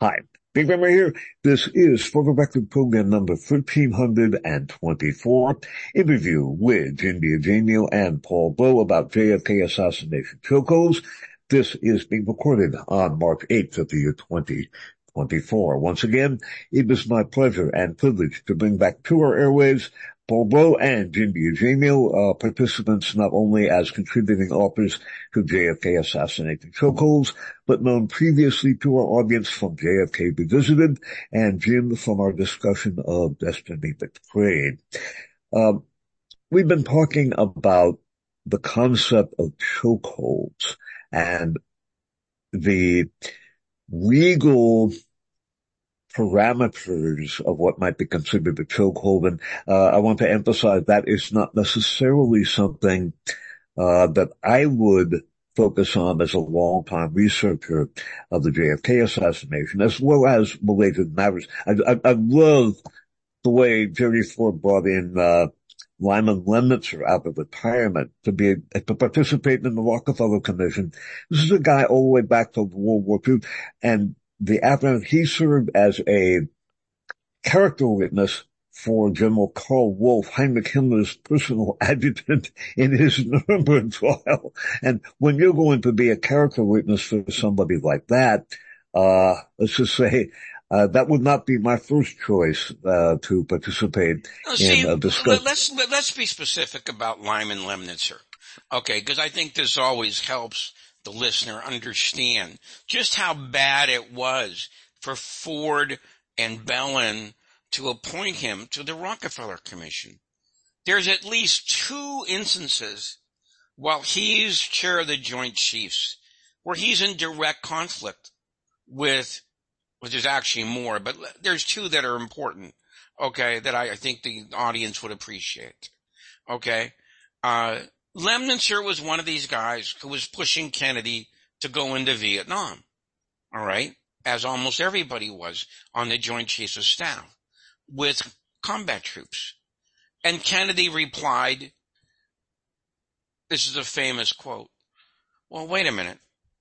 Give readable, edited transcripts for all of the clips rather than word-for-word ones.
Hi, Big Member here. This is for the record program number 1324, interview with Jim D'Eugenio and Paul Blow about JFK assassination chokeholds. This is being recorded on March 8th of the year 2024. Once again, it is my pleasure and privilege to bring back to our airwaves Paul Blow and Jim D'Eugenio, participants not only as contributing authors to JFK assassination chokeholds, but known previously to our audience from JFK Revisited and Jim from our discussion of Destiny Betrayed. We've been talking about the concept of chokeholds and the legal parameters of what might be considered a chokehold. And I want to emphasize that is not necessarily something that I would focus on as a long-time researcher of the JFK assassination, as well as related matters. I love the way Jerry Ford brought in Lyman Lemnitzer out of retirement to participate in the Rockefeller Commission. This is a guy all the way back to World War II, and he served as a character witness for General Karl Wolff, Heinrich Himmler's personal adjutant in his Nuremberg trial. And when you're going to be a character witness for somebody like that, let's just say, that would not be my first choice, to participate in a discussion. Let's be specific about Lyman Lemnitzer. Okay, because I think this always helps the listener understand just how bad it was for Ford and Bellin to appoint him to the Rockefeller Commission. There's at least two instances while he's chair of the Joint Chiefs where he's in direct conflict with, which is actually more, but there's two that are important, okay, that I think the audience would appreciate. Okay. Lemnitzer was one of these guys who was pushing Kennedy to go into Vietnam. All right. As almost everybody was on the Joint Chiefs of Staff with combat troops. And Kennedy replied, this is a famous quote, well, wait a minute.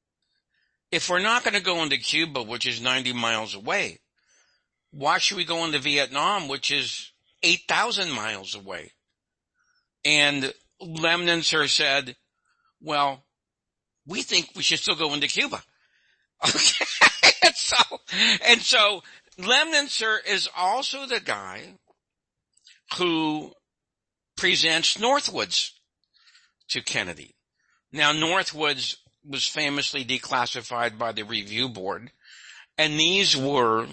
If we're not going to go into Cuba, which is 90 miles away, why should we go into Vietnam, which is 8,000 miles away? And Lemnitzer said, well, we think we should still go into Cuba. Okay. and so Lemnitzer is also the guy who presents Northwoods to Kennedy. Now, Northwoods was famously declassified by the Review Board, and these were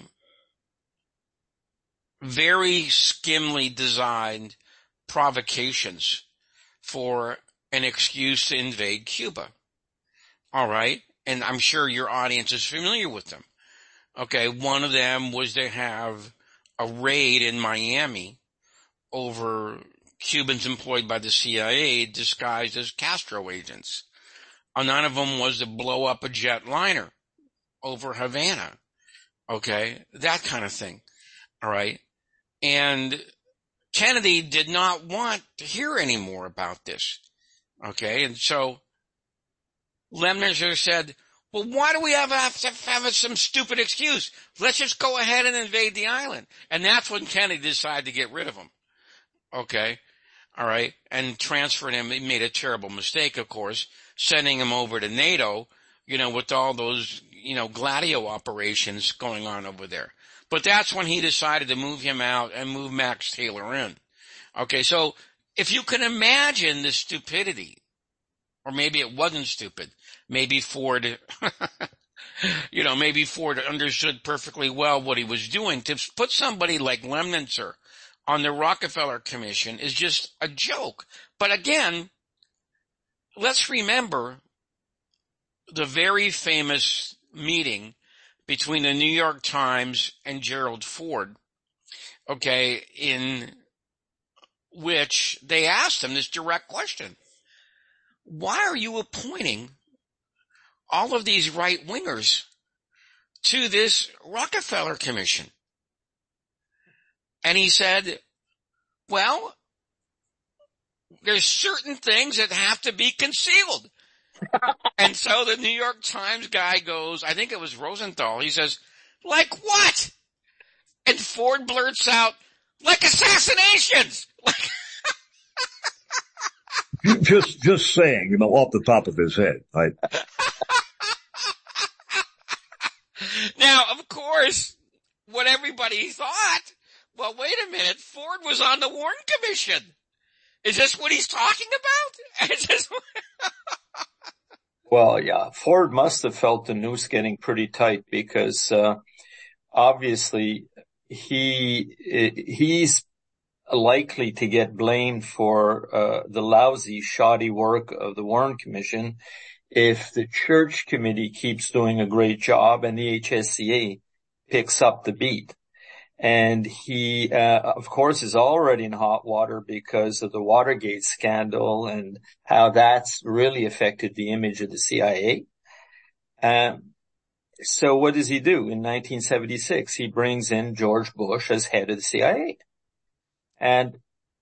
very skimmily designed provocations for an excuse to invade Cuba. All right. And I'm sure your audience is familiar with them. Okay. One of them was to have a raid in Miami over Cubans employed by the CIA disguised as Castro agents. Another of them was to blow up a jet liner over Havana. Okay. That kind of thing. All right. And Kennedy did not want to hear any more about this. Okay. And so Lemnitzer said, well, why do we have to have some stupid excuse? Let's just go ahead and invade the island. And that's when Kennedy decided to get rid of him. Okay. All right. And transferred him. He made a terrible mistake, of course, sending him over to NATO, with all those, Gladio operations going on over there. But that's when he decided to move him out and move Max Taylor in. Okay. So if you can imagine the stupidity, or maybe it wasn't stupid. Maybe Ford, maybe Ford understood perfectly well what he was doing. To put somebody like Lemnitzer on the Rockefeller Commission is just a joke. But again, let's remember the very famous meeting between the New York Times and Gerald Ford, okay, in which they asked him this direct question. Why are you appointing all of these right-wingers to this Rockefeller Commission? And he said, well, there's certain things that have to be concealed. And so the New York Times guy goes, I think it was Rosenthal, he says, Like what? And Ford blurts out, like assassinations! Like, Just saying, off the top of his head, right? now, of course, what everybody thought, well, wait a minute, Ford was on the Warren Commission. Is this what he's talking about? Is this what... Well, yeah, Ford must have felt the noose getting pretty tight because, obviously he's likely to get blamed for, the lousy, shoddy work of the Warren Commission if the Church Committee keeps doing a great job and the HSCA picks up the beat. And he, of course, is already in hot water because of the Watergate scandal and how that's really affected the image of the CIA. So what does he do? In 1976, he brings in George Bush as head of the CIA. And,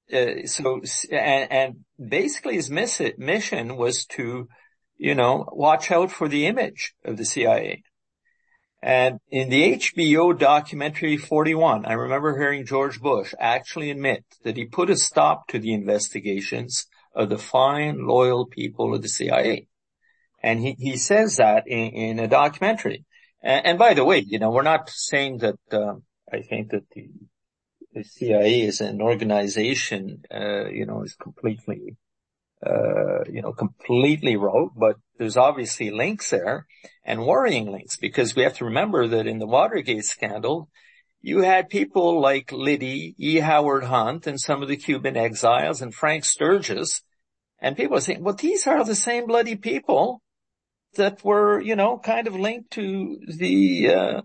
and basically his mission was to, watch out for the image of the CIA. And in the HBO documentary 41, I remember hearing George Bush actually admit that he put a stop to the investigations of the fine, loyal people of the CIA. And he says that in a documentary. And by the way, we're not saying that, I think that the CIA is an organization, is completely, completely rogue, but there's obviously links there and worrying links because we have to remember that in the Watergate scandal, you had people like Liddy, E. Howard Hunt, and some of the Cuban exiles and Frank Sturgis. And people are saying, well, these are the same bloody people that were, kind of linked to the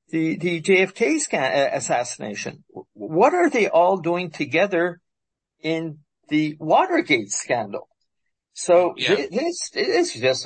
JFK assassination. What are they all doing together in the Watergate scandal? So this is just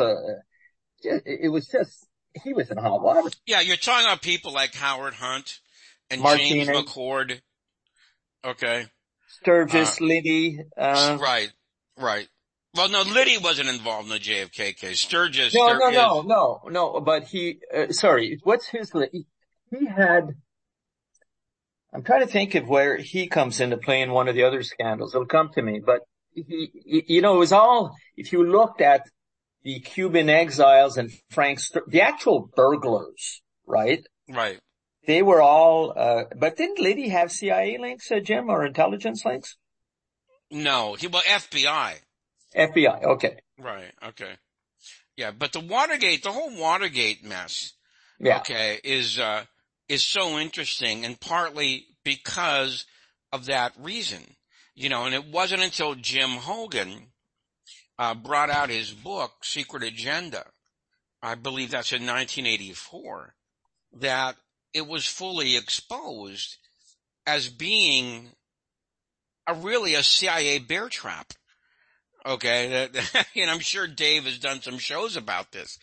he was in hot water. Yeah, you're talking about people like Howard Hunt and Martinez, James McCord. Okay. Sturgis, Liddy. Right. Well, no, Liddy wasn't involved in the JFK case. Sturgis. No, but what's his, he had, I'm trying to think of where he comes into play in one of the other scandals. It'll come to me, but it was all, if you looked at the Cuban exiles and the actual burglars, right? Right. They were all, but didn't Liddy have CIA links, Jim, or intelligence links? No, FBI. FBI, okay. Right, okay. Yeah, but the whole Watergate mess, okay, is so interesting and partly because of that reason. And it wasn't until Jim Hogan, brought out his book, Secret Agenda, I believe that's in 1984, that it was fully exposed as being really a CIA bear trap. Okay. I'm sure Dave has done some shows about this,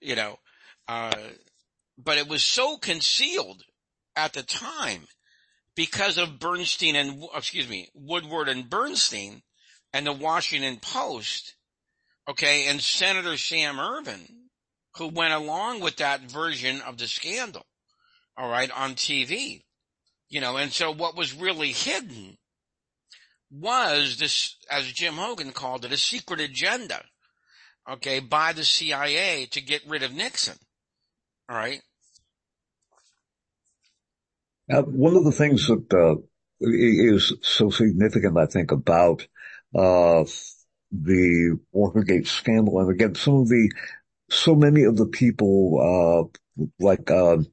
but it was so concealed at the time because of Woodward and Bernstein and the Washington Post. Okay. And Senator Sam Ervin, who went along with that version of the scandal. All right. On TV, and so what was really hidden was this, as Jim Hogan called it, a secret agenda, okay, by the CIA to get rid of Nixon. All right. One of the things that is so significant, I think, about the Watergate scandal, and again, so many of the people like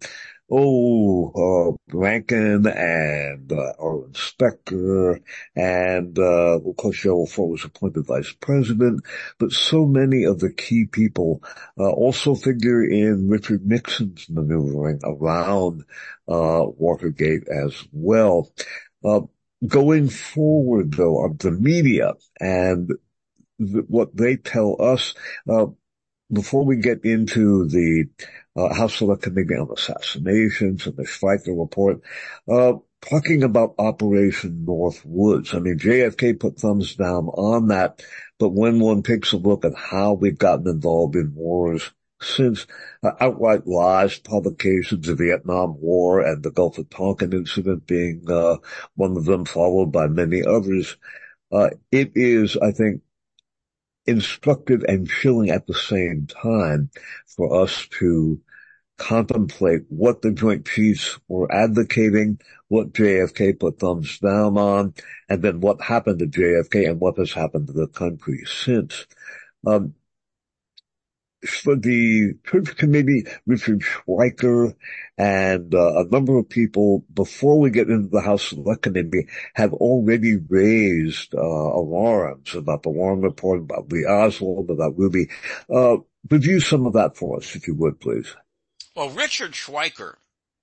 Rankin and our inspector and of course Gerald Ford was appointed vice president, but so many of the key people also figure in Richard Nixon's maneuvering around Watergate as well. Going forward, though, of the media and what they tell us, before we get into the House Select Committee on Assassinations and the Schweiker report, talking about Operation Northwoods. I mean, JFK put thumbs down on that, but when one takes a look at how we've gotten involved in wars since outright lies, provocations, the Vietnam War and the Gulf of Tonkin incident being one of them, followed by many others. It is, I think, instructive and chilling at the same time for us to contemplate what the Joint Chiefs were advocating, what JFK put thumbs down on, and then what happened to JFK and what has happened to the country since. Um, for the Church Committee, Richard Schweiker and a number of people before we get into the House Select Committee have already raised alarms about the Warren Report, about Lee Oswald, about Ruby. Review some of that for us, if you would, please. Well, Richard Schweiker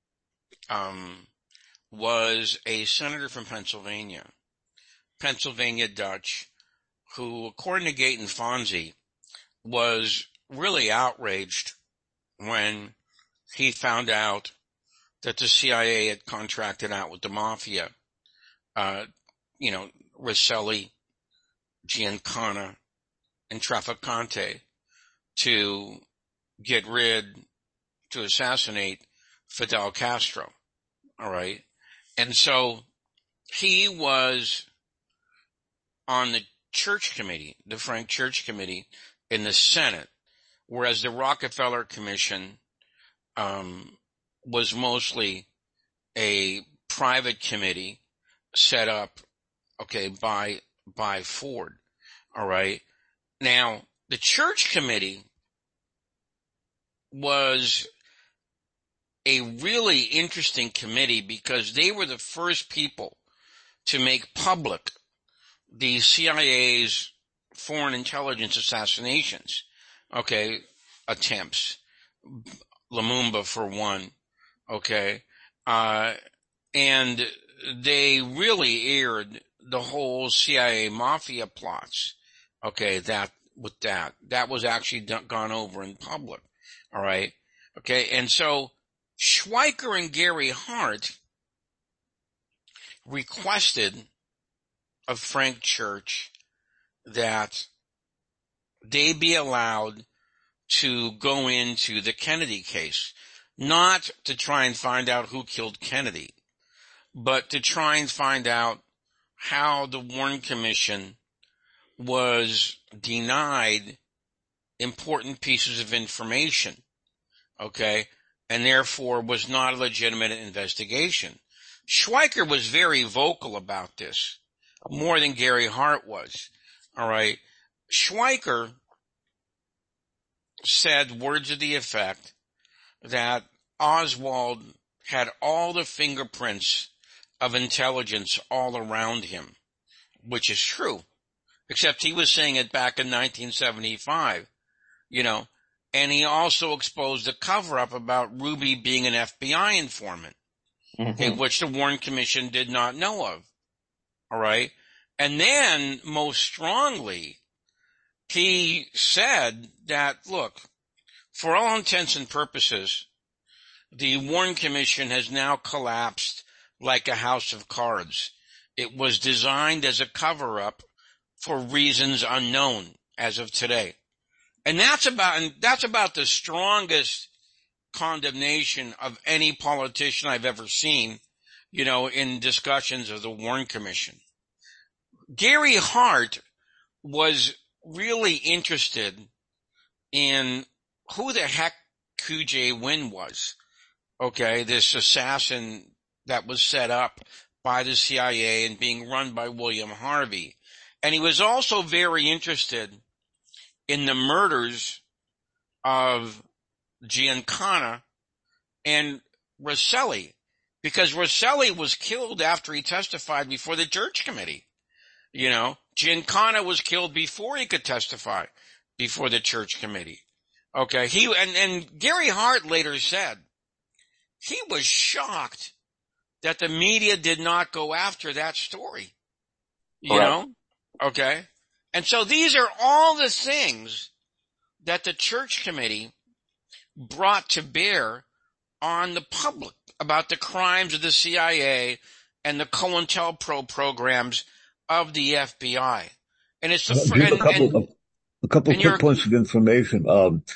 was a senator from Pennsylvania Dutch, who, according to Gaten Fonzie, was really outraged when he found out that the CIA had contracted out with the mafia, Rosselli, Giancana, and Trafficante to assassinate Fidel Castro. All right. And so he was on the Church Committee, the Frank Church Committee in the Senate, whereas the Rockefeller Commission was mostly a private committee set up, by Ford. All right. Now, the Church Committee was a really interesting committee because they were the first people to make public the CIA's foreign intelligence assassinations, attempts. Lumumba for one, and they really aired the whole CIA mafia plots, that was actually gone over in public, all right, and so Schweiker and Gary Hart requested of Frank Church that they be allowed to go into the Kennedy case, not to try and find out who killed Kennedy, but to try and find out how the Warren Commission was denied important pieces of information, and therefore was not a legitimate investigation. Schweiker was very vocal about this, more than Gary Hart was, all right. Schweiker said words to the effect that Oswald had all the fingerprints of intelligence all around him, which is true, except he was saying it back in 1975, and he also exposed a cover-up about Ruby being an FBI informant, which the Warren Commission did not know of, all right? And then, most strongly, he said that, look, for all intents and purposes, the Warren Commission has now collapsed like a house of cards. It was designed as a cover-up for reasons unknown as of today. And that's about the strongest condemnation of any politician I've ever seen, in discussions of the Warren Commission. Gary Hart was really interested in who the heck Q.J. Wynn was. This assassin that was set up by the CIA and being run by William Harvey. And he was also very interested in the murders of Giancana and Rosselli, because Rosselli was killed after he testified before the Church Committee. Giancana was killed before he could testify before the Church Committee. And Gary Hart later said he was shocked that the media did not go after that story. You know? And so these are all the things that the Church Committee brought to bear on the public about the crimes of the CIA and the COINTELPRO programs of the FBI. And it's a couple quick points of information.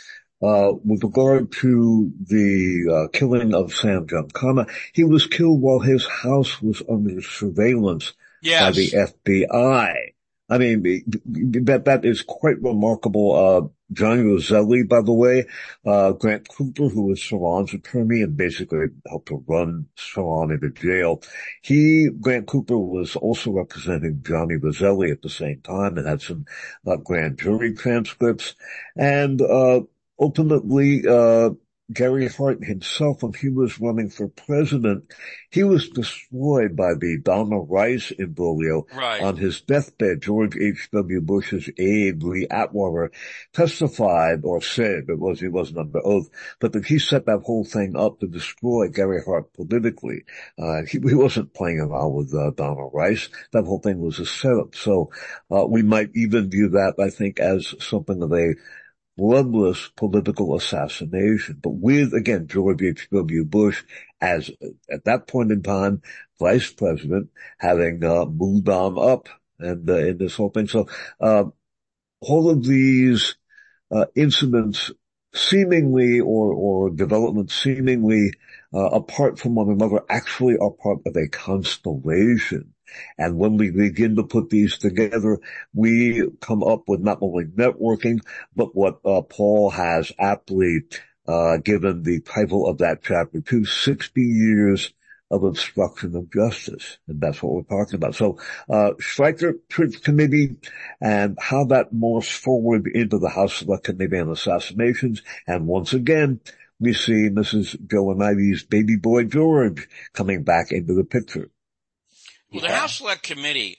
with regard to the killing of Sam Giancana, he was killed while his house was under surveillance by the Yes. FBI. I mean, that is quite remarkable. Johnny Roselli, by the way, Grant Cooper, who was Salon's attorney and basically helped to run Salon into jail. Grant Cooper, was also representing Johnny Roselli at the same time and had some grand jury transcripts. And ultimately, Gary Hart himself, when he was running for president, he was destroyed by the Donna Rice imbroglio. Right. On his deathbed, George H.W. Bush's aide, Lee Atwater, testified or said, he wasn't under oath, but that he set that whole thing up to destroy Gary Hart politically. He wasn't playing around with Donna Rice. That whole thing was a setup. So we might even view that, I think, as something of a bloodless political assassination, but with, again, George H.W. Bush as, at that point in time, vice president, having moved on up and in this whole thing. So all of these incidents seemingly or developments seemingly apart from one another actually are part of a constellation. And when we begin to put these together, we come up with not only networking, but what Paul has aptly given the title of that chapter to, 60 years of obstruction of justice. And that's what we're talking about. So Streicher Truth Committee and how that morphs forward into the House Select Committee on Assassinations. And once again, we see Mrs. Golightly's baby boy George coming back into the picture. Well, the House Select Committee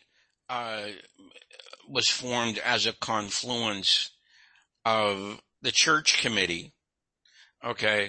was formed as a confluence of the Church Committee, okay,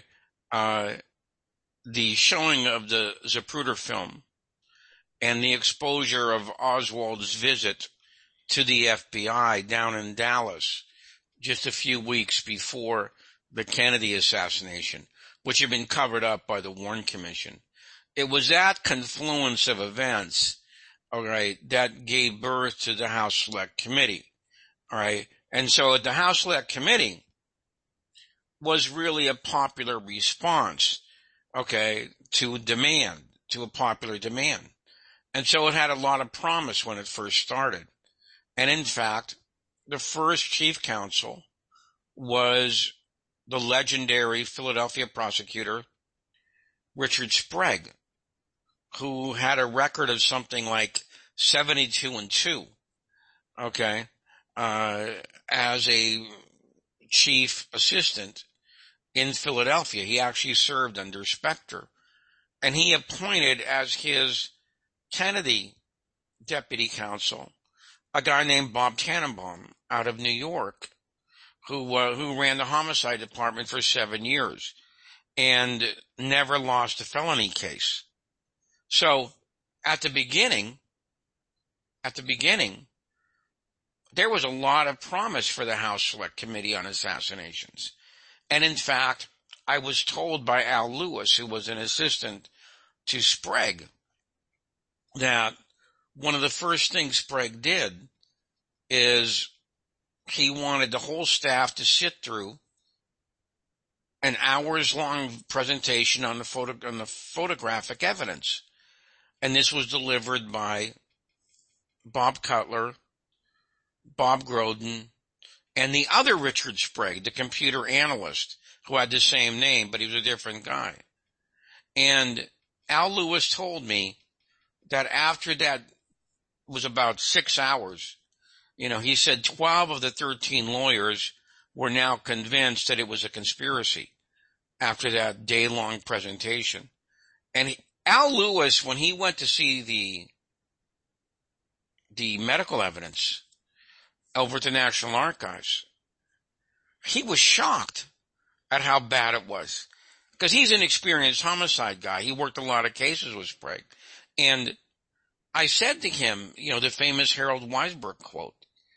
the showing of the Zapruder film, and the exposure of Oswald's visit to the FBI down in Dallas just a few weeks before the Kennedy assassination, which had been covered up by the Warren Commission. It was that confluence of events, all right, that gave birth to the House Select Committee, all right? And so the House Select Committee was really a popular response, okay, to a popular demand. And so it had a lot of promise when it first started. And in fact, the first chief counsel was the legendary Philadelphia prosecutor, Richard Sprague, who had a record of something like 72-2, okay, as a chief assistant in Philadelphia. He actually served under Specter. And he appointed as his Kennedy deputy counsel a guy named Bob Tannenbaum out of New York, who ran the homicide department for 7 years and never lost a felony case. So at the beginning, there was a lot of promise for the House Select Committee on Assassinations. And in fact, I was told by Al Lewis, who was an assistant to Sprague, that one of the first things Sprague did is he wanted the whole staff to sit through an hours-long presentation on the photographic evidence. And this was delivered by Bob Cutler, Bob Groden, and the other Richard Sprague, the computer analyst, who had the same name, but he was a different guy. And Al Lewis told me that after that was about 6 hours, he said 12 of the 13 lawyers were now convinced that it was a conspiracy after that day-long presentation. And Al Lewis, when he went to see the medical evidence over at the National Archives, he was shocked at how bad it was. Because he's an experienced homicide guy. He worked a lot of cases with Sprague. And I said to him, the famous Harold Weisberg quote,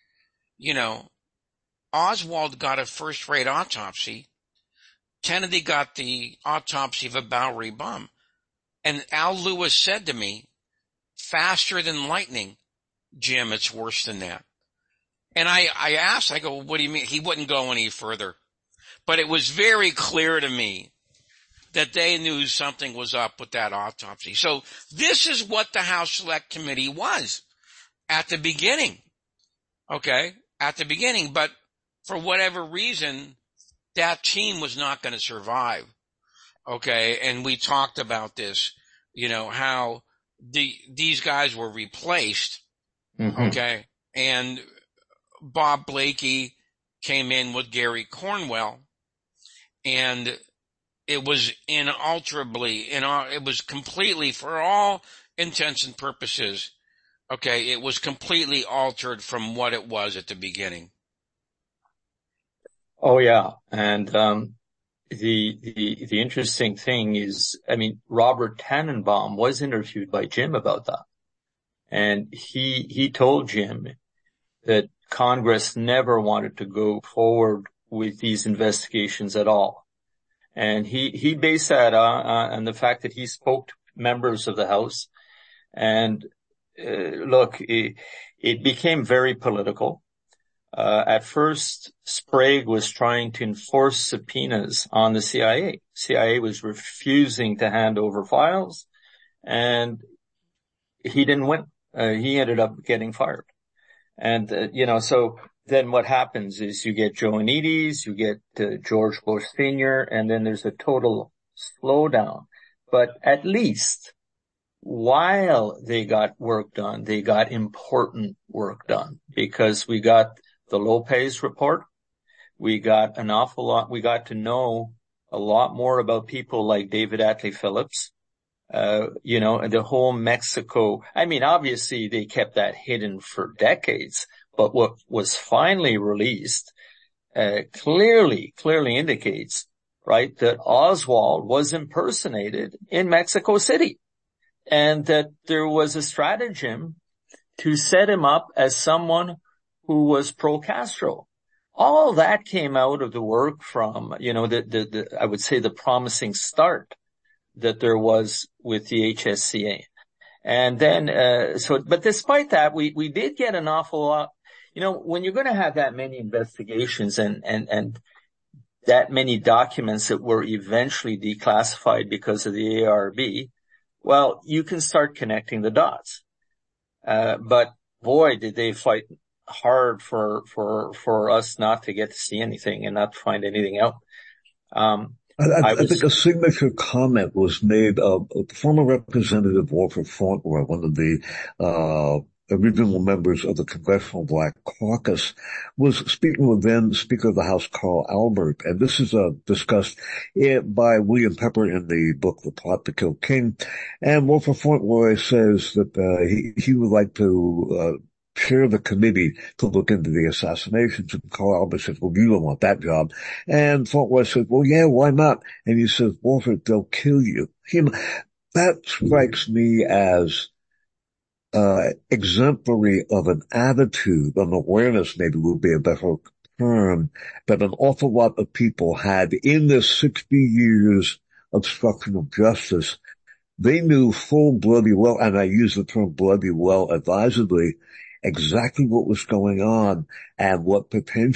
Oswald got a first-rate autopsy. Kennedy got the autopsy of a Bowery bomb. And Al Lewis said to me, faster than lightning, Jim, it's worse than that. And I asked, I go, what do you mean? He wouldn't go any further. But it was very clear to me that they knew something was up with that autopsy. So this is what the House Select Committee was at the beginning. Okay? At the beginning. But for whatever reason, that team was not going to survive. Okay? And we talked about this, how these guys were replaced. Mm-hmm. Okay? And Bob Blakey came in with Gary Cornwell, and it was it was completely, for all intents and purposes, okay, it was completely altered from what it was at the beginning. Oh yeah. And, the interesting thing is, Robert Tannenbaum was interviewed by Jim about that. And he told Jim that Congress never wanted to go forward with these investigations at all. And he based that on the fact that he spoke to members of the House. And, look, it became very political. At first, Sprague was trying to enforce subpoenas on the CIA. CIA was refusing to hand over files, and he didn't win. He ended up getting fired. And, so then what happens is you get Joe Anides, you get George Bush Sr., and then there's a total slowdown. But at least while they got work done, they got important work done, because we got the Lopez report. We got an awful lot. We got to know a lot more about people like David Atlee Phillips. And the whole Mexico. Obviously they kept that hidden for decades, but what was finally released, clearly indicates, right, that Oswald was impersonated in Mexico City, and that there was a stratagem to set him up as someone who was pro-Castro. All that came out of the work from, I would say the promising start that there was with the HSCA. And then, but despite that, we did get an awful lot. When you're going to have that many investigations and that many documents that were eventually declassified because of the ARB, well, you can start connecting the dots. But boy, did they fight hard for us not to get to see anything and not to find anything out. I think a signature comment was made of former Representative Walter Fauntleroy, one of the original members of the Congressional Black Caucus, was speaking with then Speaker of the House Carl Albert, and this is discussed by William Pepper in the book The Plot to Kill King. And Walter Fauntleroy says that he would like to chair the committee to look into the assassinations. And Carl Albert says, well, you don't want that job. And Fauntleroy says, well, yeah, why not? And he says, Walter, they'll kill you. That strikes me as exemplary of an attitude, an awareness maybe would be a better term, that an awful lot of people had in this 60 years obstruction of justice. They knew full bloody well, and I use the term bloody well advisedly, exactly what was going on and what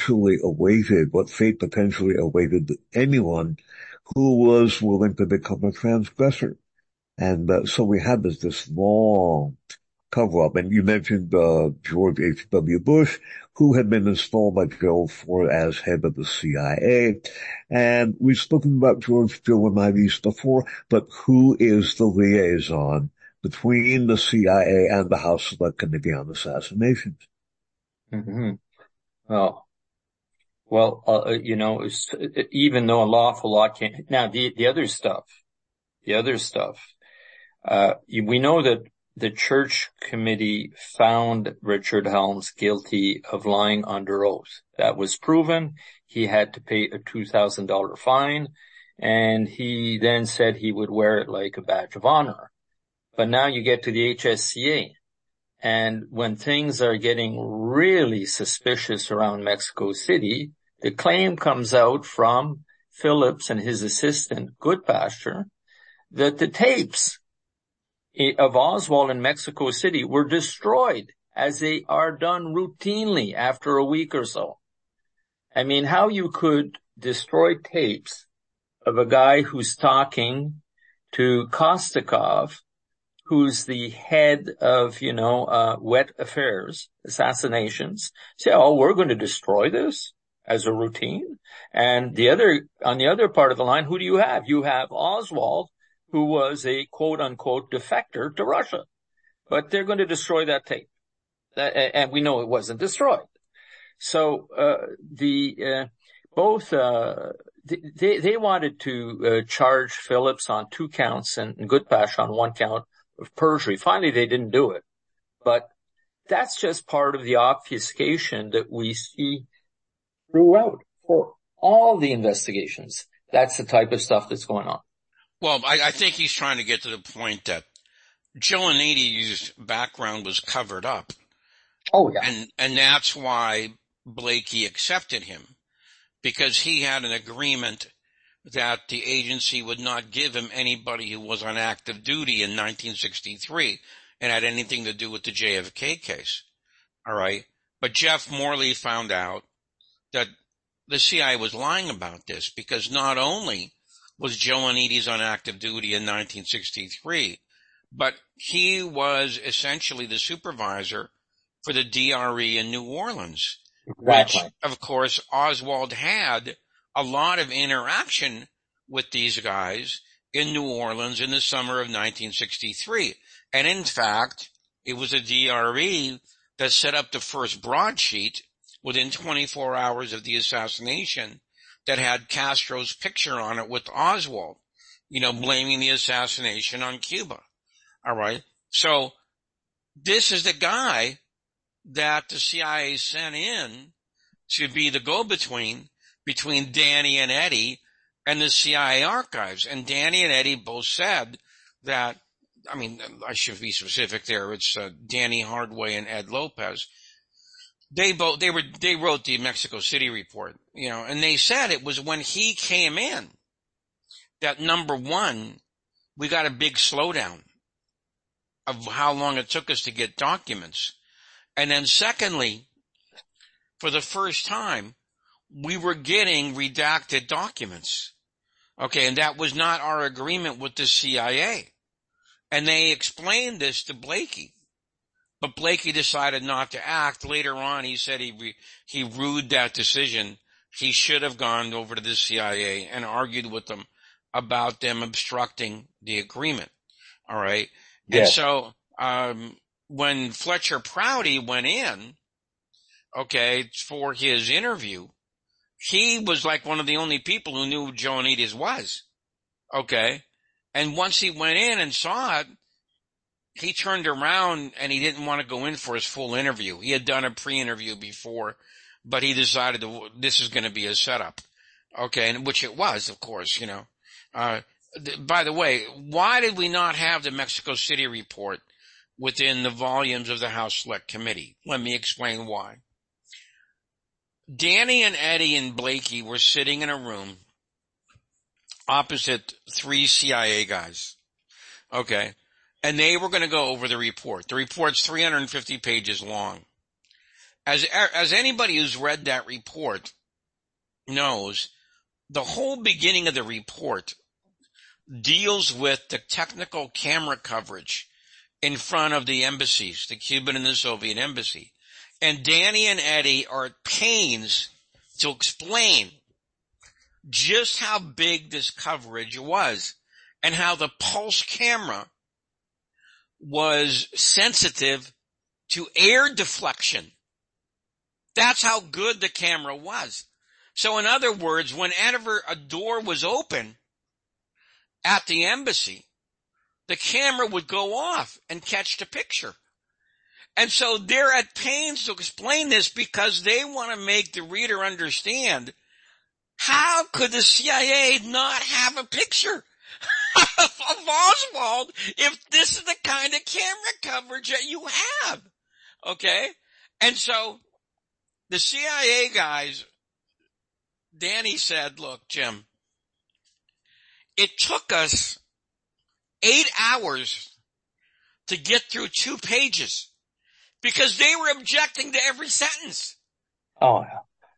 fate potentially awaited anyone who was willing to become a transgressor. And so we had this long cover-up. And you mentioned George H.W. Bush, who had been installed by Gerald Ford as head of the CIA. And we've spoken about George Anides before, but who is the liaison between the CIA and the House Select Committee on Assassinations? Mm-hmm. Well, even though an awful lot came, now the other stuff, we know that the Church Committee found Richard Helms guilty of lying under oath. That was proven. He had to pay a $2,000 fine, and he then said he would wear it like a badge of honor. But now you get to the HSCA, and when things are getting really suspicious around Mexico City, the claim comes out from Phillips and his assistant, Goodpasture, that the tapes of Oswald in Mexico City were destroyed, as they are done routinely after a week or so. I mean, how you could destroy tapes of a guy who's talking to Kostikov, who's the head of, wet affairs, assassinations, say, oh, we're going to destroy this as a routine. And on the other part of the line, who do you have? You have Oswald, who was a quote unquote defector to Russia, but they're going to destroy that tape. And we know it wasn't destroyed. So, they wanted to charge Phillips on 2 counts and Goodpash on 1 count of perjury. Finally, they didn't do it. But that's just part of the obfuscation that we see throughout for all the investigations. That's the type of stuff that's going on. Well, I think he's trying to get to the point that Joannides' background was covered up. Oh, yeah. And that's why Blakey accepted him, because he had an agreement that the agency would not give him anybody who was on active duty in 1963 and had anything to do with the JFK case. All right. But Jeff Morley found out that the CIA was lying about this, because not only was Joannides on active duty in 1963, but he was essentially the supervisor for the DRE in New Orleans. Exactly. Which, of course, Oswald had a lot of interaction with these guys in New Orleans in the summer of 1963. And in fact, it was a DRE that set up the first broadsheet within 24 hours of the assassination that had Castro's picture on it with Oswald, blaming the assassination on Cuba. All right. So this is the guy that the CIA sent in to be the go-between between Danny and Eddie and the CIA archives. And Danny and Eddie both said that, I should be specific there. It's Danny Hardway and Ed Lopez. They wrote the Mexico City report, and they said it was when he came in that, number one, we got a big slowdown of how long it took us to get documents. And then secondly, for the first time, we were getting redacted documents. Okay, and that was not our agreement with the CIA. And they explained this to Blakey. But Blakey decided not to act. Later on, he said he rued that decision. He should have gone over to the CIA and argued with them about them obstructing the agreement. All right? Yes. And so, when Fletcher Prouty went in, okay, for his interview, he was like one of the only people who knew who Joannides was. Okay. And once he went in and saw it, he turned around and he didn't want to go in for his full interview. He had done a pre-interview before, but he decided this is going to be a setup. Okay. And which it was, of course, by the way, why did we not have the Mexico City report within the volumes of the House Select Committee? Let me explain why. Danny and Eddie and Blakey were sitting in a room opposite 3 CIA guys. Okay. And they were going to go over the report. The report's 350 pages long. As anybody who's read that report knows, the whole beginning of the report deals with the technical camera coverage in front of the embassies, the Cuban and the Soviet embassy. And Danny and Eddie are at pains to explain just how big this coverage was and how the pulse camera was sensitive to air deflection. That's how good the camera was. So in other words, whenever a door was open at the embassy, the camera would go off and catch the picture. And so they're at pains to explain this because they want to make the reader understand, how could the CIA not have a picture of Oswald if this is the kind of camera coverage that you have? Okay? And so the CIA guys, Danny said, look, Jim, it took us 8 hours to get through 2 pages because they were objecting to every sentence. Oh, yeah.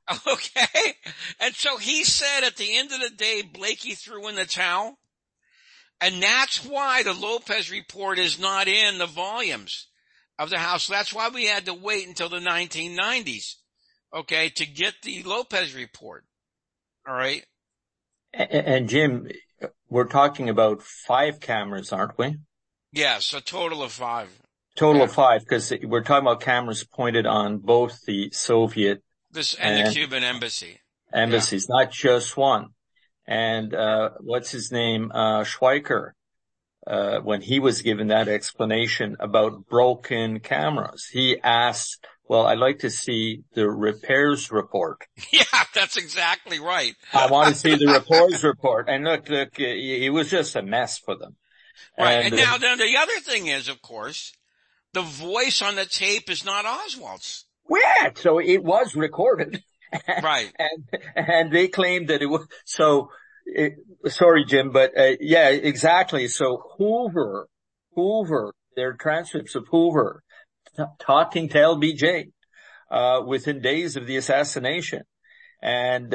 Okay. And so he said at the end of the day, Blakey threw in the towel. And that's why the Lopez report is not in the volumes of the House. That's why we had to wait until the 1990s, okay, to get the Lopez report. All right. And Jim, we're talking about 5 cameras, aren't we? Yes, a total of 5. Total of 5, because we're talking about cameras pointed on both the Soviet and the Cuban embassies, not just one. And what's his name? Schweiker, when he was given that explanation about broken cameras, he asked, well, I'd like to see the repairs report. Yeah, that's exactly right. I want to see the repairs report. And look, it was just a mess for them. Right. And now the other thing is, of course, the voice on the tape is not Oswald's. Yeah, so it was recorded. Right. And they claimed that it was, sorry, Jim, but, yeah, exactly. So Hoover, their transcripts of Hoover talking to LBJ, within days of the assassination. And,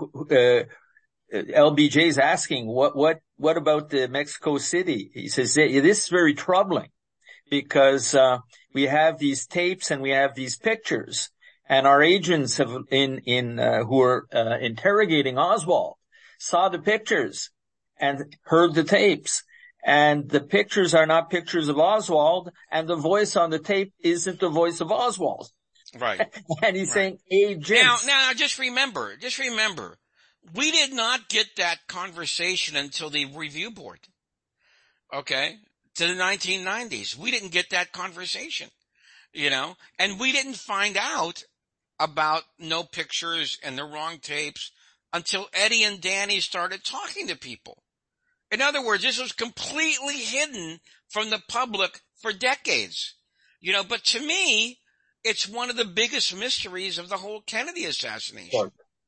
LBJ's asking, what about the Mexico City? He says, this is very troubling because, we have these tapes and we have these pictures, and our agents who are interrogating Oswald saw the pictures and heard the tapes, and the pictures are not pictures of Oswald, and the voice on the tape isn't the voice of Oswald. Right. And he's saying, hey, Jim. Now, just remember, we did not get that conversation until the review board. Okay? To the 1990s. We didn't get that conversation, and we didn't find out about no pictures and the wrong tapes until Eddie and Danny started talking to people. In other words, this was completely hidden from the public for decades, but to me, it's one of the biggest mysteries of the whole Kennedy assassination,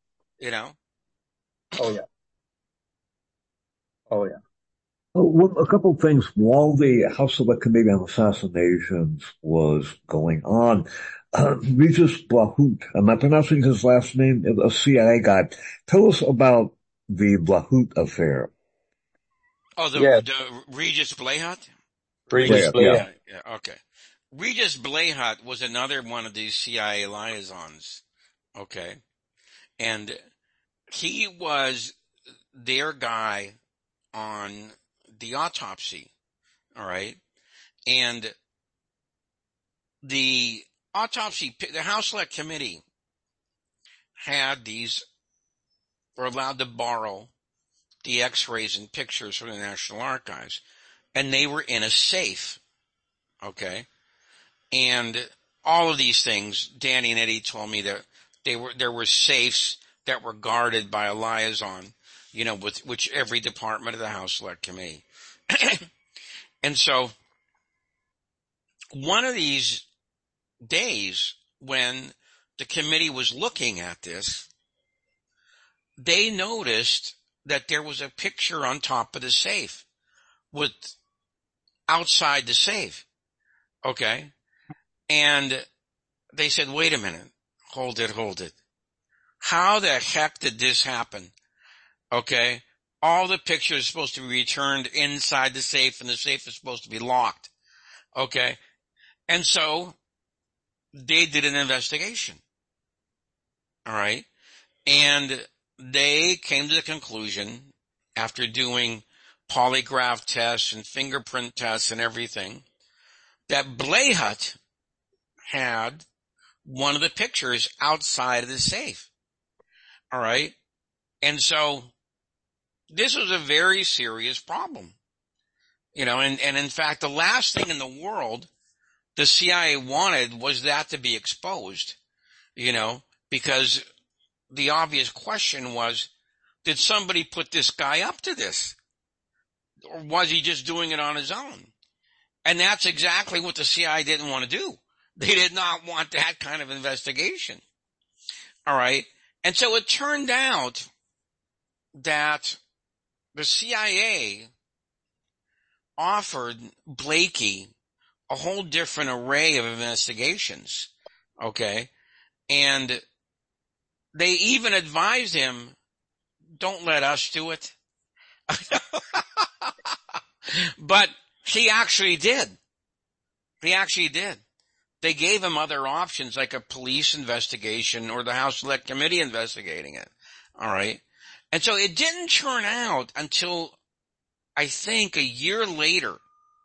Oh, yeah. Oh, yeah. Well, a couple of things. While the House Select Committee on Assassinations was going on, Regis Blahout, am I pronouncing his last name? A CIA guy. Tell us about the Blahout affair. Oh, the Regis Blahout? Regis Blahout. Yeah, okay. Regis Blahout was another one of these CIA liaisons. Okay. And he was their guy on the autopsy. All right. And the House Select Committee were allowed to borrow the x-rays and pictures from the National Archives, and they were in a safe. Okay. And all of these things, Danny and Eddie told me that there were safes that were guarded by a liaison, with which every department of the House Select Committee. And so one of these days when the committee was looking at this, they noticed that there was a picture on top of the safe outside the safe. Okay. And they said, wait a minute, hold it. How the heck did this happen? Okay. All the pictures are supposed to be returned inside the safe, and the safe is supposed to be locked. Okay. And so they did an investigation. All right. And they came to the conclusion, after doing polygraph tests and fingerprint tests and everything, that Blahout had one of the pictures outside of the safe. All right. And so this was a very serious problem, and in fact, the last thing in the world the CIA wanted was that to be exposed, because the obvious question was, did somebody put this guy up to this? Or was he just doing it on his own? And that's exactly what the CIA didn't want to do. They did not want that kind of investigation. All right. And so it turned out that the CIA offered Blakey a whole different array of investigations. Okay. And they even advised him, don't let us do it. But he actually did. He actually did. They gave him other options like a police investigation or the House Select Committee investigating it. All right. And so it didn't turn out until I think a year later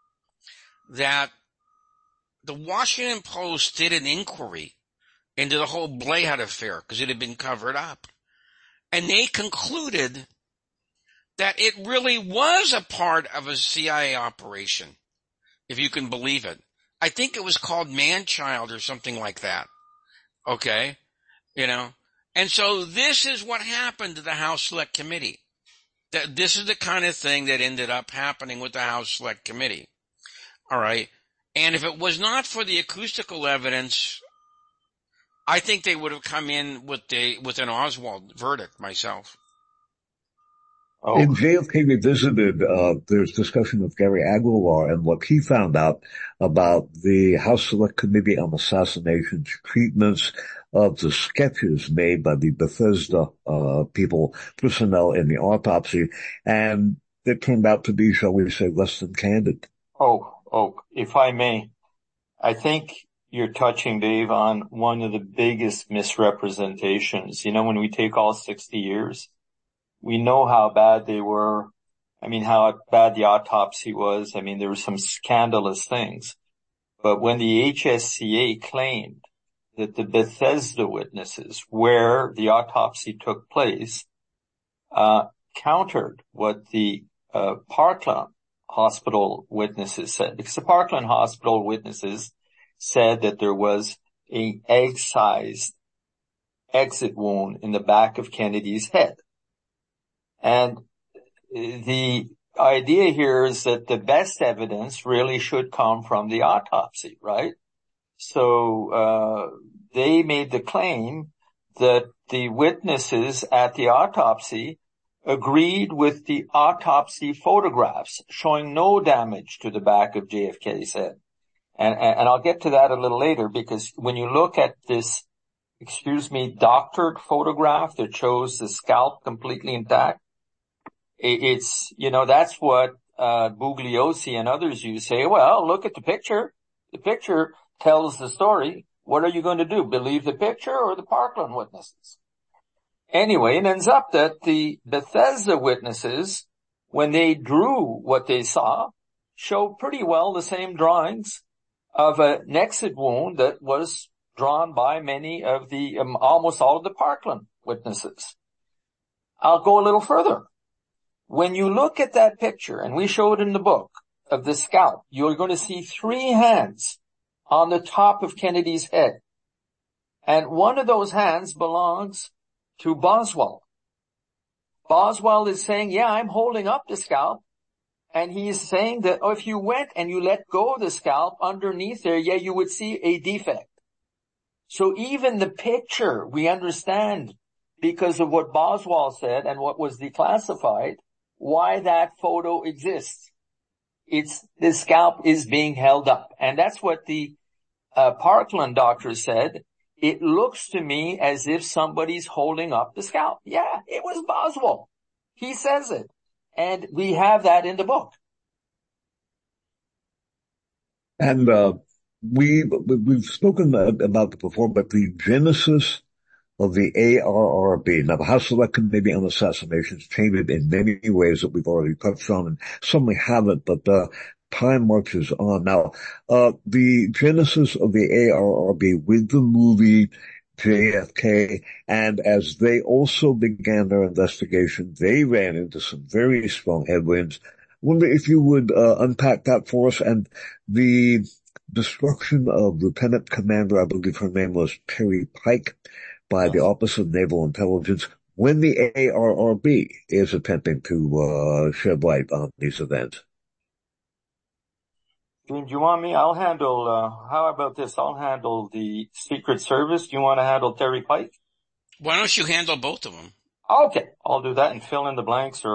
that the Washington Post did an inquiry into the whole Blayhead affair because it had been covered up. And they concluded that it really was a part of a CIA operation, if you can believe it. I think it was called Manchild or something like that. Okay? You know? And so this is what happened to the House Select Committee. This is the kind of thing that ended up happening with the House Select Committee. All right? And if it was not for the acoustical evidence, I think they would have come in with an Oswald verdict myself. Oh. In JFK Revisited, there's discussion of Gary Aguilar and what he found out about the House Select Committee on Assassination's treatments of the sketches made by the Bethesda personnel in the autopsy, and it turned out to be, shall we say, less than candid. Oh, if I may, I think you're touching, Dave, on one of the biggest misrepresentations. You know, when we take all 60 years, we know how bad they were. I mean, how bad the autopsy was. I mean, there were some scandalous things. But when the HSCA claimed that the Bethesda witnesses, where the autopsy took place, countered what the Parkland Hospital witnesses said, because the Parkland Hospital witnesses said that there was an egg-sized exit wound in the back of Kennedy's head. And the idea here is that the best evidence really should come from the autopsy, right? So they made the claim that the witnesses at the autopsy agreed with the autopsy photographs showing no damage to the back of JFK's head. And I'll get to that a little later, because when you look at this, doctored photograph that shows the scalp completely intact, it's, you know, that's what Bugliosi and others use. Say, well, look at the picture. The picture tells the story. What are you going to do? Believe the picture or the Parkland witnesses? Anyway, it ends up that the Bethesda witnesses, when they drew what they saw, showed pretty well the same drawings of an exit wound that was drawn by many of the, almost all of the Parkland witnesses. I'll go a little further. When you look at that picture, and we show it in the book, of the scalp, you're going to see 3 hands on the top of Kennedy's head. And one of those hands belongs to Boswell. Boswell is saying, yeah, I'm holding up the scalp. And he's saying that, if you went and you let go of the scalp underneath there, yeah, you would see a defect. So even the picture, we understand, because of what Boswell said and what was declassified, why that photo exists. The scalp is being held up. And that's what the Parkland doctor said. It looks to me as if somebody's holding up the scalp. Yeah, it was Boswell. He says it. And we have that in the book. And we've spoken about it before, but the genesis of the ARRB, now the House Select Committee on Assassinations, changed in many ways that we've already touched on, and some we haven't, but time marches on. Now, the genesis of the ARRB with the movie JFK, and as they also began their investigation, they ran into some very strong headwinds. I wonder if you would unpack that for us, and the destruction of Lieutenant Commander, I believe her name was Terry Pike, by the Office of Naval Intelligence, when the ARRB is attempting to shed light on these events. Do you want me? I'll handle, how about this? I'll handle the Secret Service. Do you want to handle Terry Pike? Why don't you handle both of them? Okay, I'll do that and fill in the blanks, or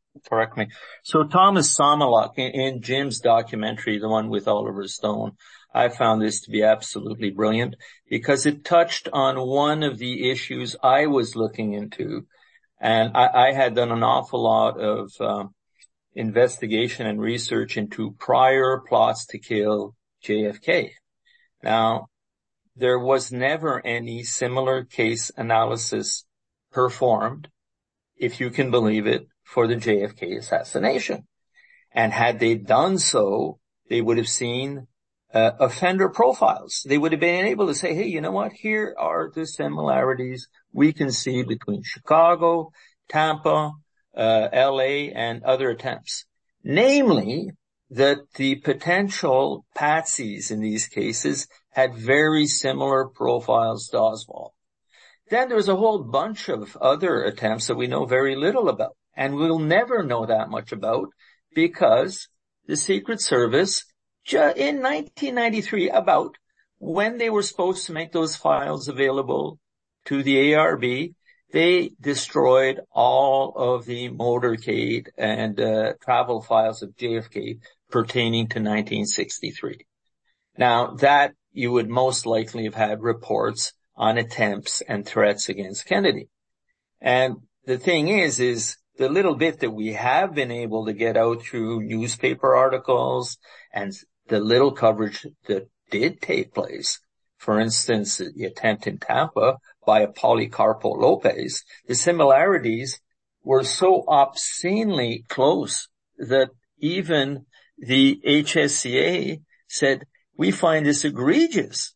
correct me. So Thomas Sommerlock in Jim's documentary, the one with Oliver Stone, I found this to be absolutely brilliant because it touched on one of the issues I was looking into. And I had done an awful lot of investigation and research into prior plots to kill JFK. Now, there was never any similar case analysis performed, if you can believe it, for the JFK assassination. And had they done so, they would have seen offender profiles. They would have been able to say, hey, you know what? Here are the similarities we can see between Chicago, Tampa, LA, and other attempts. Namely, that the potential patsies in these cases had very similar profiles to Oswald. Then there's a whole bunch of other attempts that we know very little about, and we'll never know that much about because the Secret Service, in 1993, about when they were supposed to make those files available to the ARB, they destroyed all of the motorcade and travel files of JFK pertaining to 1963. Now, that you would most likely have had reports on attempts and threats against Kennedy. And the thing is the little bit that we have been able to get out through newspaper articles and the little coverage that did take place, for instance, the attempt in Tampa by Policarpo Lopez, the similarities were so obscenely close that even the HSCA said, we find this egregious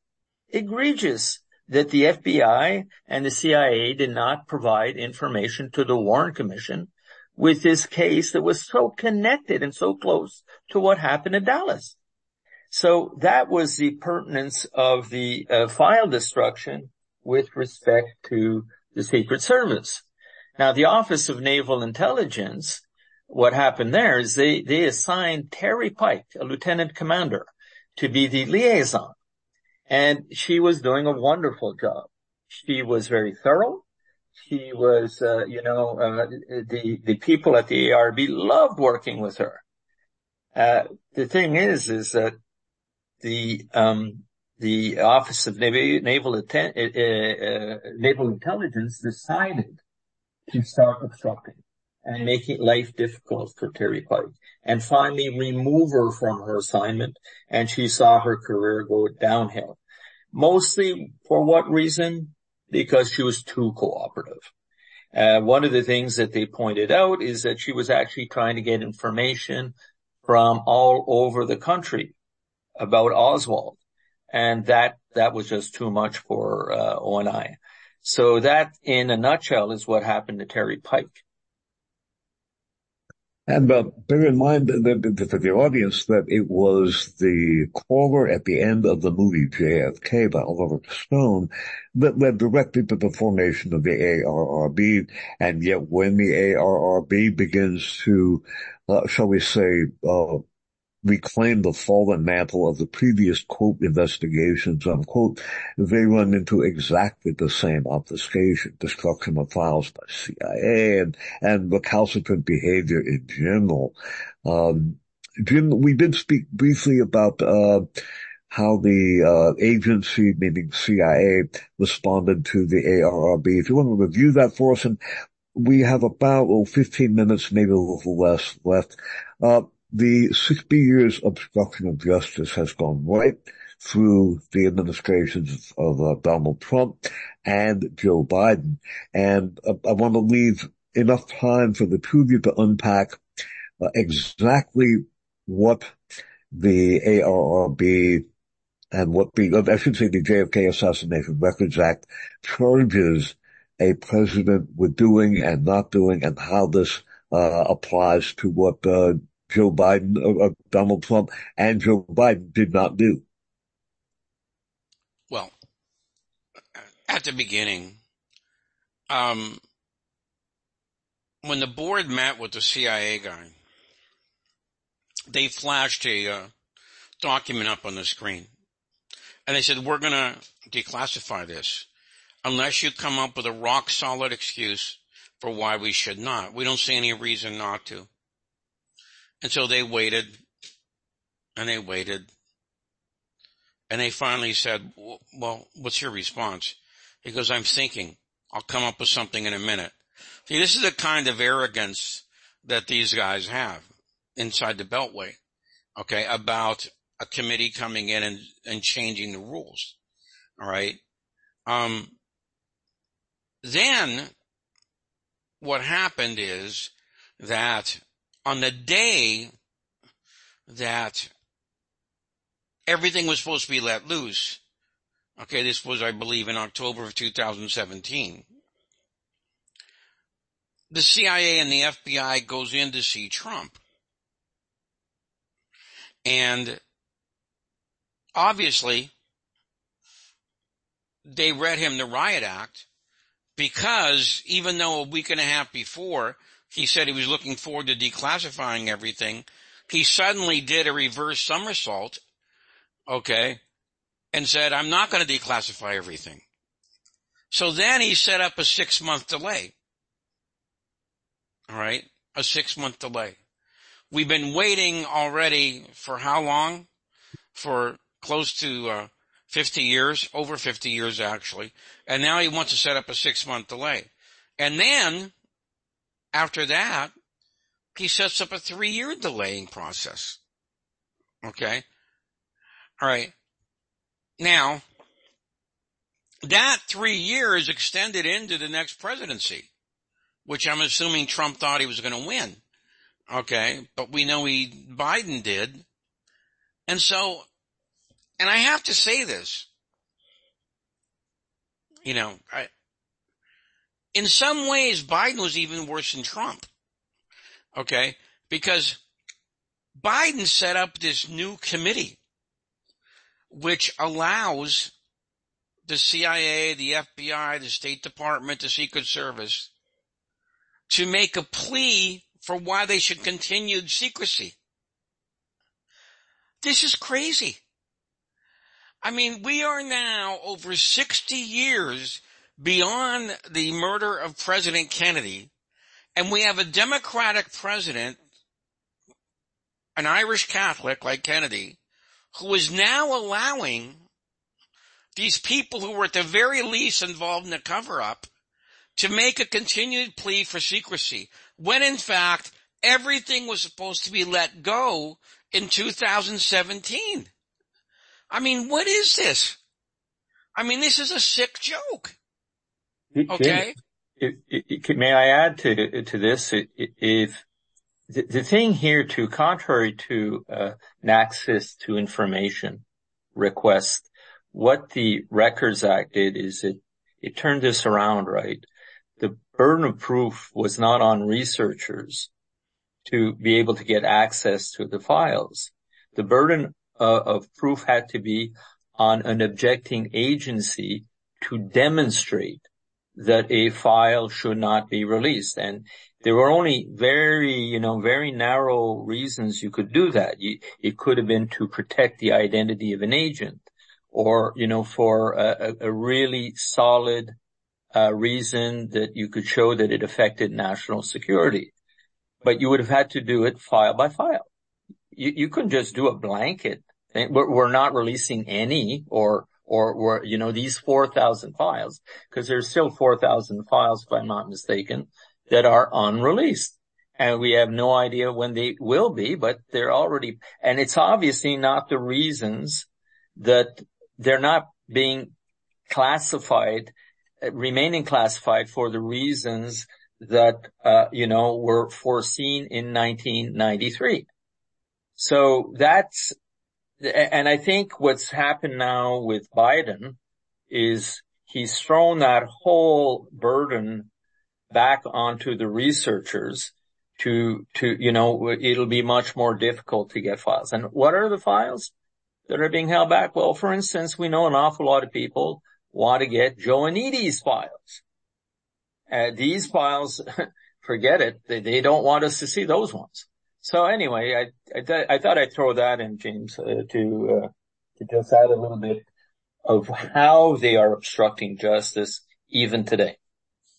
that the FBI and the CIA did not provide information to the Warren Commission with this case that was so connected and so close to what happened in Dallas. So that was the pertinence of the file destruction with respect to the Secret Service. Now, the Office of Naval Intelligence, what happened there is they assigned Terry Pike, a lieutenant commander, to be the liaison. And she was doing a wonderful job. She was very thorough. She was, the people at the ARB loved working with her. The thing is that the Office of Naval Intelligence decided to start obstructing and making life difficult for Terry Pike and finally remove her from her assignment, and she saw her career go downhill. Mostly for what reason? Because she was too cooperative. One of the things that they pointed out is that she was actually trying to get information from all over the country about Oswald. And that was just too much for ONI. So that, in a nutshell, is what happened to Terry Pike. And bear in mind that for the audience that it was the caller at the end of the movie JFK by Oliver Stone that led directly to the formation of the ARRB. And yet when the ARRB begins to, shall we say, reclaim the fallen mantle of the previous, quote, investigations, unquote, they run into exactly the same obfuscation, destruction of files by CIA and recalcitrant behavior in general. Jim, we did speak briefly about, how the, agency, meaning CIA, responded to the ARRB. If you want to review that for us, and we have about, 15 minutes, maybe a little less left. The 60 years obstruction of justice has gone right through the administrations of Donald Trump and Joe Biden. And I want to leave enough time for the two of you to unpack exactly what the ARRB and what the JFK Assassination Records Act charges a president with doing and not doing, and how this applies to what Joe Biden, Donald Trump, and Joe Biden did not do. Well, at the beginning, when the board met with the CIA guy, they flashed a document up on the screen. And they said, we're going to declassify this unless you come up with a rock-solid excuse for why we should not. We don't see any reason not to. And so they waited, and they waited, and they finally said, well, what's your response? He goes, I'm thinking. I'll come up with something in a minute. See, this is the kind of arrogance that these guys have inside the Beltway, okay, about a committee coming in and changing the rules, all right? Then what happened is that on the day that everything was supposed to be let loose, okay, this was, I believe, in October of 2017, the CIA and the FBI goes in to see Trump. And obviously, they read him the Riot Act because even though a week and a half before he said he was looking forward to declassifying everything, he suddenly did a reverse somersault, okay, and said, I'm not going to declassify everything. So then he set up a 6-month delay. All right, a 6-month delay. We've been waiting already for how long? For close to 50 years, over 50 years actually. And now he wants to set up a 6-month delay. And then, after that, he sets up a 3-year delaying process. Okay? All right. Now, that 3 years extended into the next presidency, which I'm assuming Trump thought he was going to win. Okay, but we know Biden did. And so, and I have to say this, in some ways Biden was even worse than Trump. Okay, because Biden set up this new committee which allows the CIA, the FBI, the State Department, the Secret Service to make a plea for why they should continue secrecy. This is crazy. I mean, we are now over 60 years beyond the murder of President Kennedy, and we have a Democratic president, an Irish Catholic like Kennedy, who is now allowing these people who were at the very least involved in the cover-up to make a continued plea for secrecy, when in fact everything was supposed to be let go in 2017. I mean, what is this? I mean, this is a sick joke. Okay? May I add to this? If the thing here, contrary to an access to information request, what the Records Act did is it turned this around, right? The burden of proof was not on researchers to be able to get access to the files. The burden of proof had to be on an objecting agency to demonstrate that a file should not be released. And there were only very narrow reasons you could do that. It could have been to protect the identity of an agent, or, for a really solid reason that you could show that it affected national security. But you would have had to do it file by file. You couldn't just do a blanket thing. We're not releasing any, or these 4,000 files, because there's still 4,000 files, if I'm not mistaken, that are unreleased. And we have no idea when they will be, but they're already, and it's obviously not the reasons that they're not being classified, remaining classified for the reasons that, were foreseen in 1993. So and I think what's happened now with Biden is he's thrown that whole burden back onto the researchers it'll be much more difficult to get files. And what are the files that are being held back? Well, for instance, we know an awful lot of people want to get Joe Aniti's files. These files, forget it. They don't want us to see those ones. So anyway, I thought I'd throw that in, James, to just add a little bit of how they are obstructing justice even today.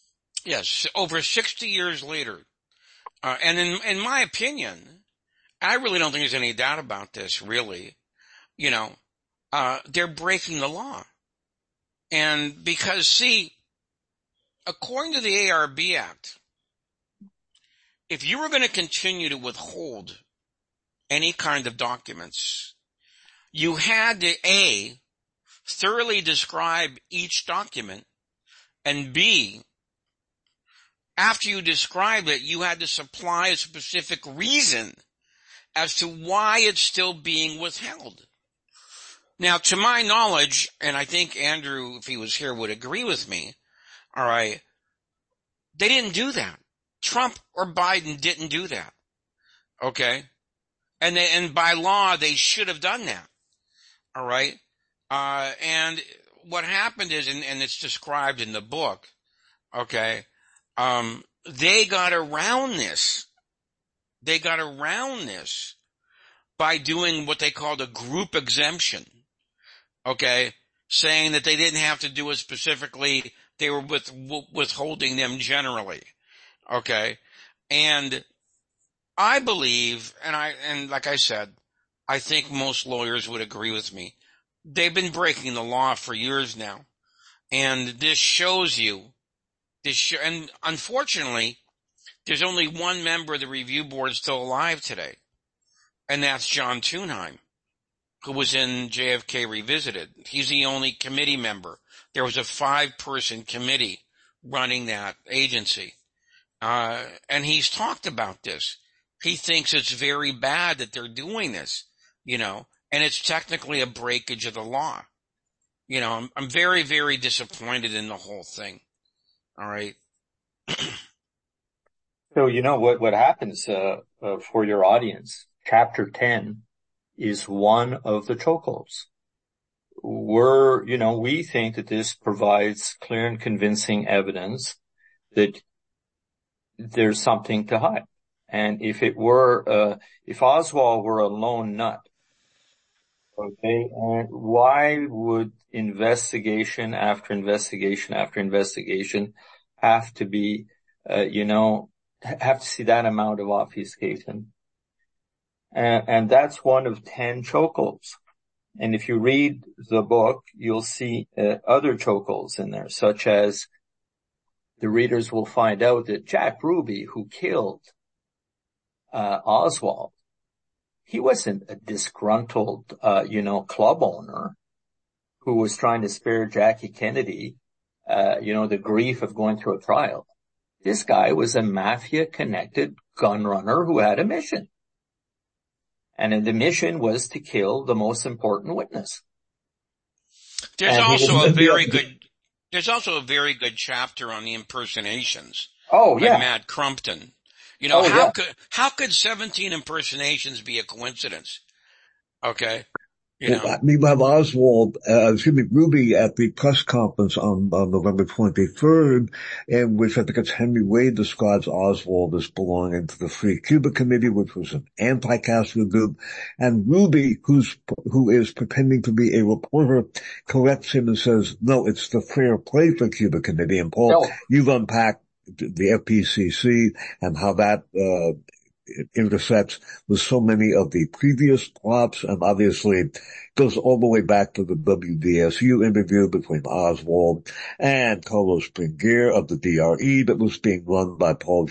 Yes, over 60 years later. And in my opinion, I really don't think there's any doubt about this, really. You know, they're breaking the law. And because, see, according to the ARB Act, if you were going to continue to withhold any kind of documents, you had to, A, thoroughly describe each document, and B, after you described it, you had to supply a specific reason as to why it's still being withheld. Now, to my knowledge, and I think Andrew, if he was here, would agree with me, all right, they didn't do that. Trump or Biden didn't do that. Okay? And by law, they should have done that. All right? And what happened is, and it's described in the book, okay, they got around this. They got around this by doing what they called a group exemption. Okay? Saying that they didn't have to do it specifically. They were withholding them generally. Okay? And I believe, and like I said, I think most lawyers would agree with me. They've been breaking the law for years now. And this shows you, and unfortunately, there's only one member of the review board still alive today. And that's John Thunheim, who was in JFK Revisited. He's the only committee member. There was a 5-person committee running that agency. And he's talked about this. He thinks it's very bad that they're doing this, and it's technically a breakage of the law. I'm very, very disappointed in the whole thing. All right. So, what happens, for your audience, chapter 10 is one of the chokeholds. We think that this provides clear and convincing evidence that there's something to hide. And if Oswald were a lone nut, okay, and why would investigation after investigation after investigation have to be, have to see that amount of obfuscation? And that's one of 10 chokeholds. And if you read the book, you'll see other chokeholds in there, such as the readers will find out that Jack Ruby, who killed Oswald, he wasn't a disgruntled, club owner who was trying to spare Jackie Kennedy, the grief of going through a trial. This guy was a mafia-connected gun runner who had a mission. And the mission was to kill the most important witness. There's also a very good chapter on the impersonations. Oh, yeah. By Matt Crumpton. How could 17 impersonations be a coincidence? Okay. Meanwhile, Ruby at the press conference on November 23rd, in which I think it's Henry Wade describes Oswald as belonging to the Free Cuba Committee, which was an anti-Castro group, and Ruby, who is pretending to be a reporter, corrects him and says, no, it's the Fair Play for Cuba Committee. And Paul, you've unpacked the FPCC and how that it intersects with so many of the previous plots, and obviously goes all the way back to the WDSU interview between Oswald and Carlos Bringuer of the DRE that was being run by George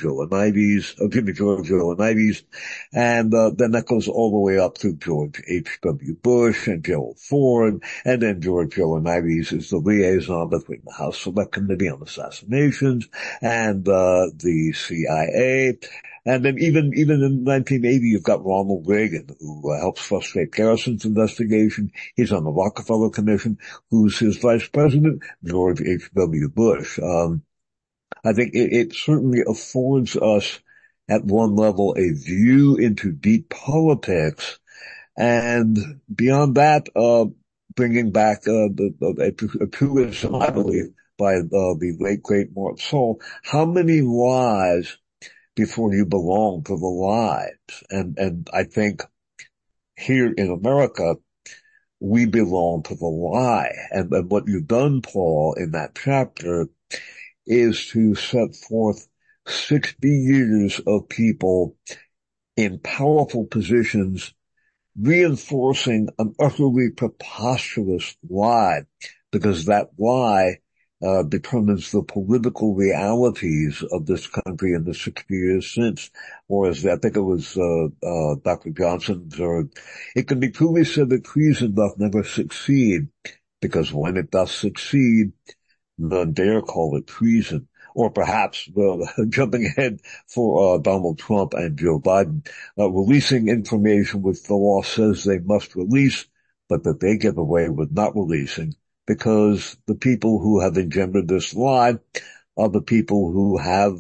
Joanides, and then that goes all the way up to George H.W. Bush and Gerald Ford, and then George Joanides is the liaison between the House Select Committee on Assassinations and the CIA. And then even in 1980, you've got Ronald Reagan, who helps frustrate Garrison's investigation. He's on the Rockefeller Commission, who's his vice president, George H.W. Bush. I think it certainly affords us, at one level, a view into deep politics. And beyond that, bringing back a truism, I believe, by the late, great Mort Sahl, how many lies before you belong to the lives? And I think here in America, we belong to the lie. And what you've done, Paul, in that chapter is to set forth 60 years of people in powerful positions reinforcing an utterly preposterous lie, because that lie determines the political realities of this country in the 60 years since. Or as I think it was Dr. Johnson's, or it can be truly said that treason doth never succeed, because when it does succeed, none dare call it treason. Or perhaps, jumping ahead for Donald Trump and Joe Biden, releasing information which the law says they must release, but that they get away with not releasing, because the people who have engendered this lie are the people who have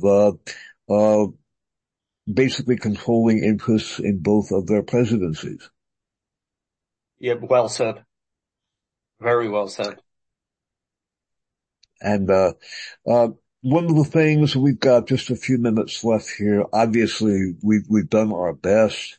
basically controlling interests in both of their presidencies. Yeah, well said. Very well said. And one of the things, we've got just a few minutes left here. Obviously, we've done our best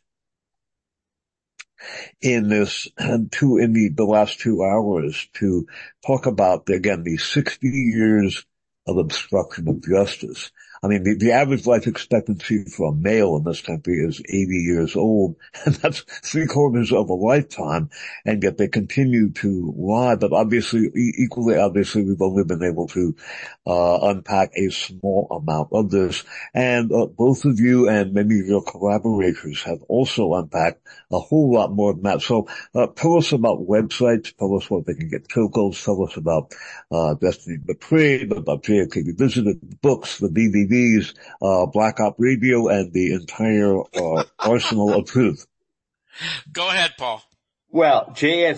in this in the last 2 hours to talk about, again, these 60 years of obstruction of justice. I mean, the average life expectancy for a male in this country is 80 years old, and that's 3/4 of a lifetime, and yet they continue to lie. But obviously, equally obviously, we've only been able to unpack a small amount of this. And both of you and many of your collaborators have also unpacked a whole lot more than that. So tell us about websites, tell us what they can get chokeholds, tell us about Destiny Betrayed, about JFK Revisited, books, the DVDs, Black Op Radio, and the entire arsenal of truth. Go ahead, Paul. Well,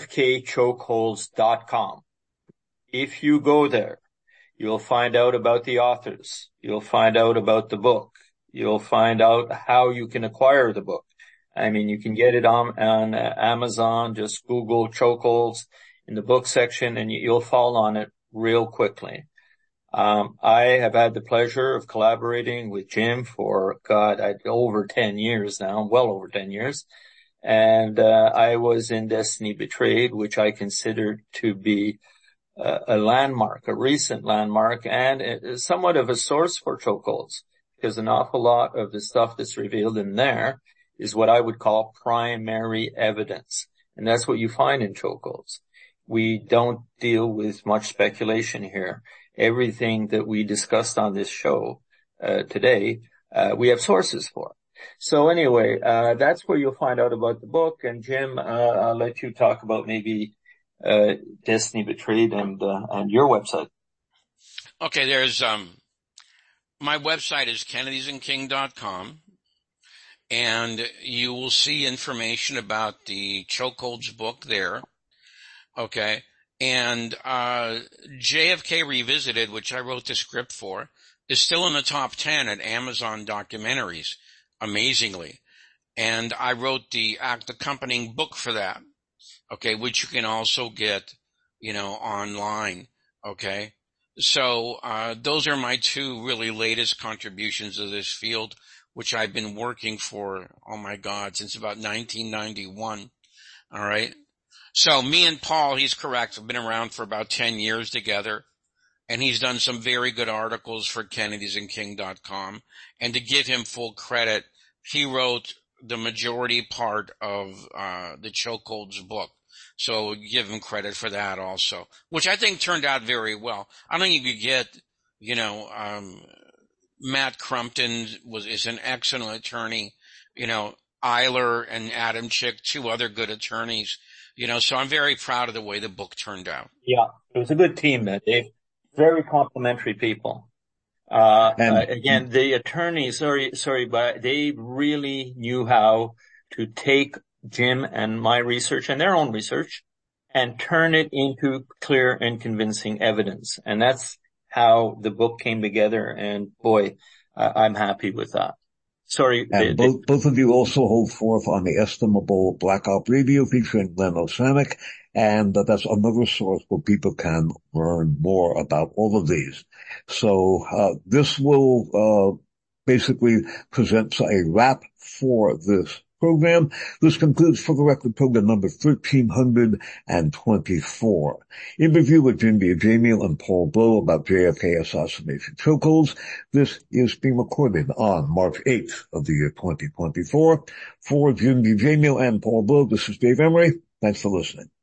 jfkchokeholds.com. If you go there, you'll find out about the authors. You'll find out about the book. You'll find out how you can acquire the book. I mean, you can get it on Amazon. Just Google chokeholds in the book section and you'll fall on it real quickly. I have had the pleasure of collaborating with Jim for, over 10 years now, well over 10 years. And I was in Destiny Betrayed, which I considered to be a landmark, a recent landmark, and somewhat of a source for chokeholds, because an awful lot of the stuff that's revealed in there is what I would call primary evidence. And that's what you find in chokeholds. We don't deal with much speculation here. Everything that we discussed on this show today, we have sources for. So anyway, that's where you'll find out about the book. And Jim, I'll let you talk about maybe Destiny Betrayed and your website. Okay, there's my website is kennedysandking.com, and you will see information about the Chokeholds book there. Okay. And JFK Revisited, which I wrote the script for, is still in the top 10 at Amazon Documentaries, amazingly. And I wrote the accompanying book for that, okay, which you can also get, online, okay? So those are my two really latest contributions to this field, which I've been working for, oh my God, since about 1991, all right? So me and Paul, he's correct, have been around for about 10 years together, and he's done some very good articles for kennedysandking.com. And to give him full credit, he wrote the majority part of the Chokeholds book. So give him credit for that also, which I think turned out very well. I don't think you get, Matt Crumpton is an excellent attorney, Eiler and Adam Chick, two other good attorneys. So I'm very proud of the way the book turned out. Yeah, it was a good team, Dave. Very complimentary people. Again, the attorneys, but they really knew how to take Jim and my research and their own research and turn it into clear and convincing evidence. And that's how the book came together. And boy, I'm happy with that. Sorry. And both of you also hold forth on the estimable Black Op Radio featuring Glenn Osamick, and that's another source where people can learn more about all of these. So this will basically present a wrap for this program. This concludes For the Record program number 1324. Interview with Jim D'Ajamiel and Paul Blow about JFK assassination chokeholds. This is being recorded on March 8th of the year 2024. For Jim D'Ajamiel and Paul Blow, this is Dave Emery. Thanks for listening.